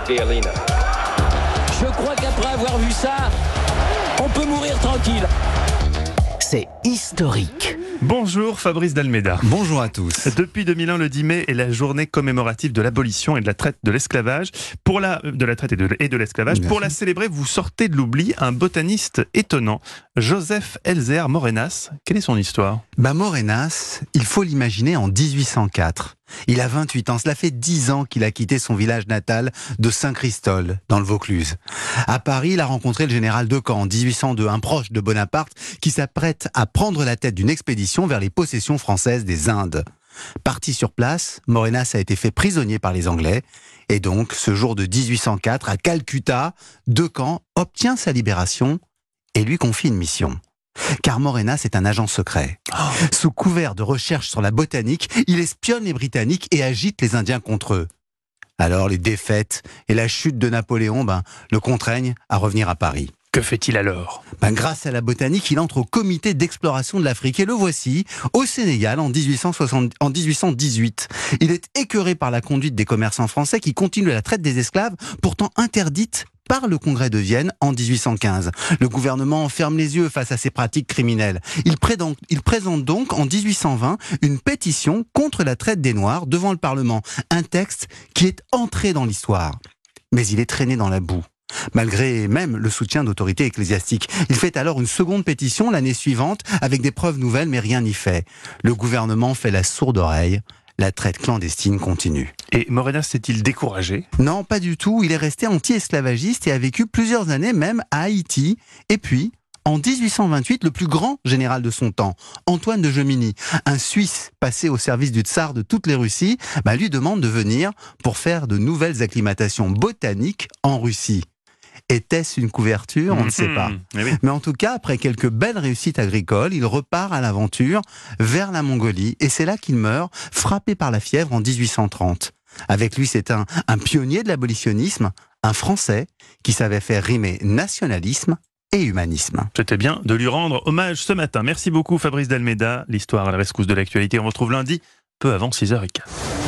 Je crois qu'après avoir vu ça, on peut mourir tranquille. C'est historique. Bonjour Fabrice Dalméda. Bonjour à tous. Depuis 2001, le 10 mai est la journée commémorative de l'abolition et de la traite de l'esclavage. De la traite et de l'esclavage. Pour la célébrer, vous sortez de l'oubli un botaniste étonnant, Joseph Elzer Morenas. Quelle est son histoire ? Morenas, il faut l'imaginer en 1804. Il a 28 ans, cela fait 10 ans qu'il a quitté son village natal de Saint-Christol, dans le Vaucluse. À Paris, il a rencontré le général Decamps en 1802, un proche de Bonaparte, qui s'apprête à prendre la tête d'une expédition vers les possessions françaises des Indes. Parti sur place, Morenas a été fait prisonnier par les Anglais, et donc, ce jour de 1804, à Calcutta, Decamps obtient sa libération et lui confie une mission. Car Morenas est un agent secret. Sous couvert de recherches sur la botanique, il espionne les Britanniques et agite les Indiens contre eux. Alors les défaites et la chute de Napoléon le contraignent à revenir à Paris. Que fait-il alors ? Grâce à la botanique, il entre au comité d'exploration de l'Afrique et le voici au Sénégal en 1818. Il est écœuré par la conduite des commerçants français qui continuent la traite des esclaves, pourtant interdite par le Congrès de Vienne en 1815. Le gouvernement ferme les yeux face à ces pratiques criminelles. Il présente donc en 1820 une pétition contre la traite des Noirs devant le Parlement. Un texte qui est entré dans l'histoire. Mais il est traîné dans la boue. Malgré même le soutien d'autorités ecclésiastiques. Il fait alors une seconde pétition l'année suivante avec des preuves nouvelles, mais rien n'y fait. Le gouvernement fait la sourde oreille. La traite clandestine continue. Et Morenas s'est-il découragé ? Non, pas du tout. Il est resté anti-esclavagiste et a vécu plusieurs années même à Haïti. Et puis, en 1828, le plus grand général de son temps, Antoine de Jomini, un Suisse passé au service du tsar de toutes les Russies, lui demande de venir pour faire de nouvelles acclimatations botaniques en Russie. Était-ce une couverture ? On ne sait pas. Mais en tout cas, après quelques belles réussites agricoles, il repart à l'aventure vers la Mongolie. Et c'est là qu'il meurt, frappé par la fièvre en 1830. Avec lui, c'est un pionnier de l'abolitionnisme, un Français qui savait faire rimer nationalisme et humanisme. C'était bien de lui rendre hommage ce matin. Merci beaucoup Fabrice Dalméda. L'histoire à la rescousse de l'actualité, on retrouve lundi, peu avant 6h15.